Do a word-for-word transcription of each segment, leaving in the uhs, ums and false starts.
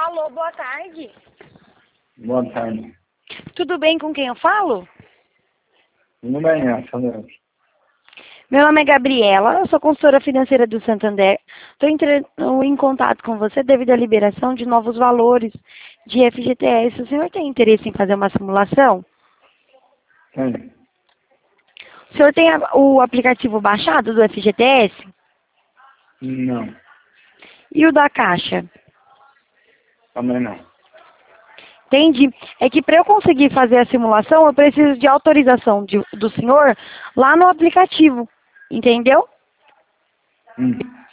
Alô, boa tarde. Boa tarde. Tudo bem com quem eu falo? Tudo bem, graças a Deus. Meu nome é Gabriela, eu sou consultora financeira do Santander. Estou entrando em contato com você devido à liberação de novos valores de F G T S. O senhor tem interesse em fazer uma simulação? Sim. O senhor tem a- o aplicativo baixado do F G T S? Não, E o da Caixa? também não. Entendi. É que para eu conseguir fazer a simulação, eu preciso de autorização de- do senhor lá no aplicativo. Entendeu? Hum.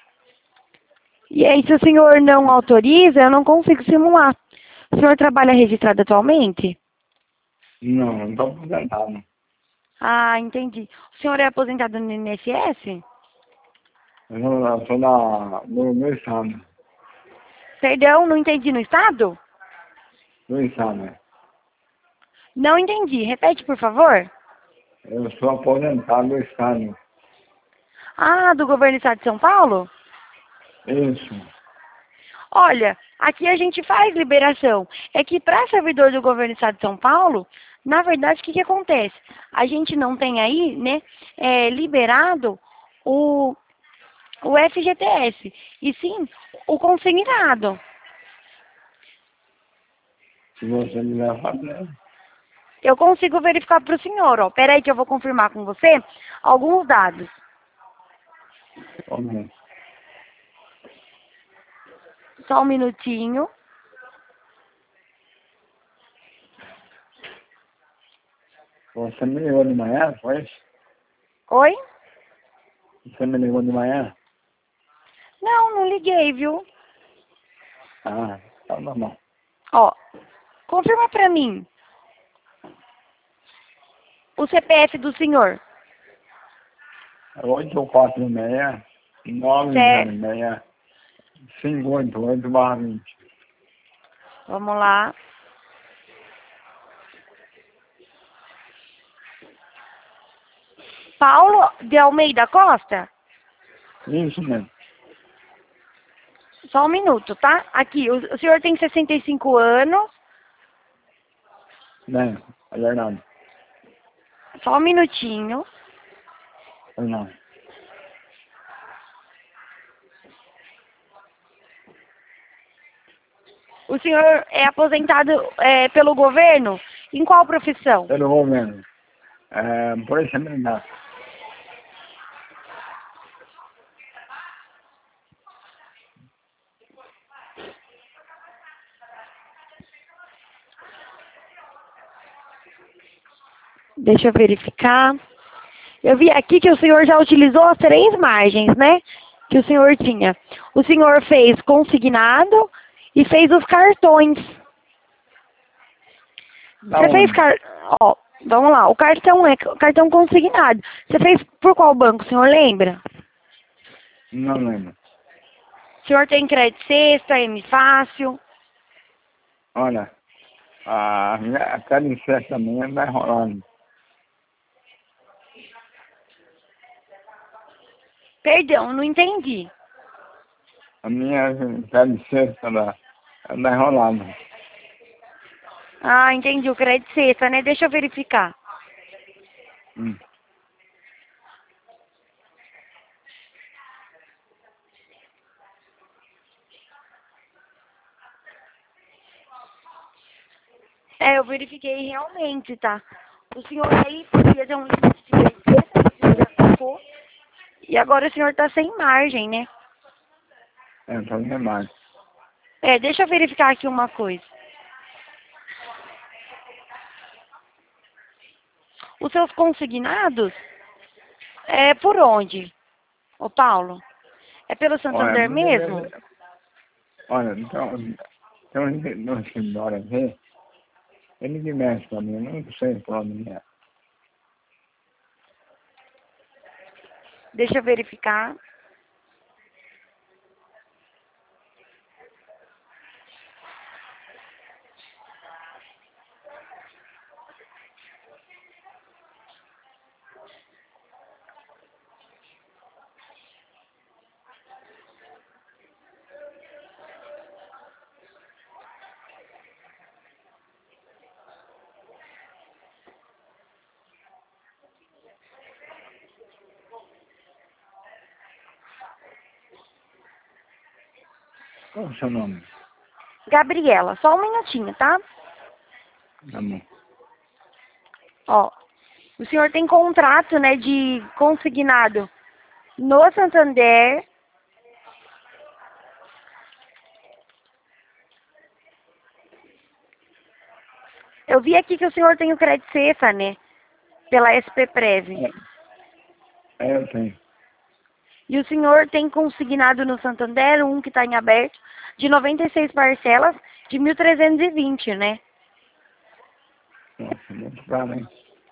E aí, se o senhor não autoriza, eu não consigo simular. O senhor trabalha registrado atualmente? Não, não estou aposentado. Ah, entendi. O senhor é aposentado no I N S S? Eu sou, eu sou da, do, do Estado. Perdão, não entendi. No estado? Do Estado. Não entendi. Repete, por favor. Eu sou aposentado do Estado. Ah, do governo do estado de São Paulo? Isso. Olha, aqui a gente faz liberação. É que para servidor do governo do estado de São Paulo, na verdade, o que, que acontece? A gente não tem aí, né, é, liberado o, o F G T S, e sim o consignado. Se você me der fazer. Eu consigo verificar para o senhor, ó. Peraí que eu vou confirmar com você alguns dados. Como? Só um minutinho. Você me ligou de manhã, foi isso? Oi? Você me ligou de manhã? Não, não liguei, viu? Ah, tá normal. Ó, confirma para mim o C P F do senhor. oito quatro seis, nove Cé- zero seis, cinco oito oito barra vinte. Vamos lá. Paulo de Almeida Costa? Isso mesmo. Só um minuto, tá? Aqui, o, o senhor tem sessenta e cinco anos. Bem, é verdade. Só um minutinho. É não. O senhor é aposentado é, pelo governo? Em qual profissão? Pelo governo. É, por isso militar. Deixa eu verificar. Eu vi aqui que o senhor já utilizou as três margens, né? Que o senhor tinha. O senhor fez consignado e fez os cartões. Da Você fez onde? car... Ó, vamos lá. O cartão é cartão consignado. Você fez por qual banco, o senhor lembra? Não lembro. O senhor tem crédito sexta, M Fácil? Olha, a minha a cada festa minha vai rolando. Perdão, não entendi. A minha cada sexta ela vai rolando. Ah, entendi. O crédito sexta, né? Deixa eu verificar. Hum. É, eu verifiquei realmente, tá? O senhor aí podia ter um limite de crédito sexta, que o senhor já sacou. E agora o senhor tá sem margem, né? É, tá demais. É, deixa eu verificar aqui uma coisa. Os seus consignados é por onde, ô Paulo? É pelo Olha, Santander muitas mesmo? vezes, olha, então, tem um escritório embora aqui, ele que mexe pra mim, eu não sei pra onde é. Deixa eu verificar. Qual é o seu nome? Gabriela, só um minutinho, tá? Tá bom. Ó, o senhor tem contrato, né, de consignado no Santander. Eu vi aqui que o senhor tem o crédito Cefa, né, pela S P Prev. É, é, eu tenho. E o senhor tem consignado no Santander um que está em aberto de noventa e seis parcelas de mil trezentos e vinte, né? Nossa, muito caro, hein?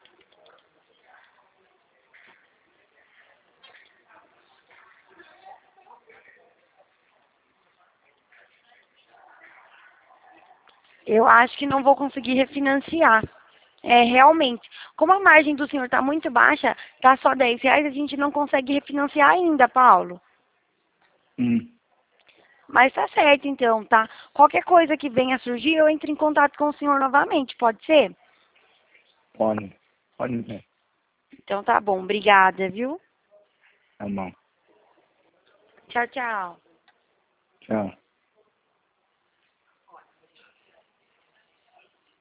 Eu acho que não vou conseguir refinanciar. É, realmente. Como a margem do senhor está muito baixa, está só dez reais, a gente não consegue refinanciar ainda, Paulo. Hum, Mas tá certo, então, tá? Qualquer coisa que venha a surgir, eu entro em contato com o senhor novamente, pode ser? pode. Pode ver. Então tá bom, obrigada, viu? Tá bom. Tchau, tchau. Tchau.